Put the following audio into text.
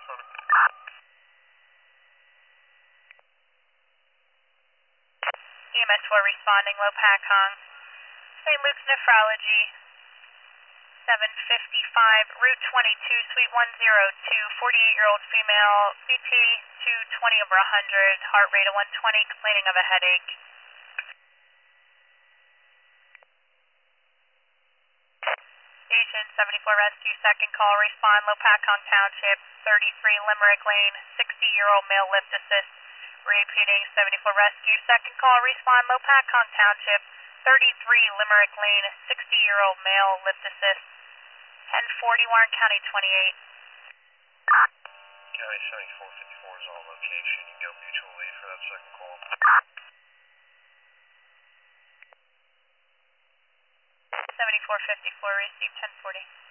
EMS 4 responding, low pack Hong. St. Luke's Nephrology, 755, Route 22, Suite 102, 48-year-old female, BT 220 over 100, heart rate of 120, complaining of a headache. Agent 74 Rescue, second call, respond, Low Pacon Township, 33 Limerick Lane, 60-year-old male lift assist. Repeating, 74 Rescue, second call, respond, Low Pacon Township, 33 Limerick Lane, 60-year-old male lift assist. 1040 Warren County 28. County 7454 is on location. You can go mutual aid for that second call. 7454, received 1040.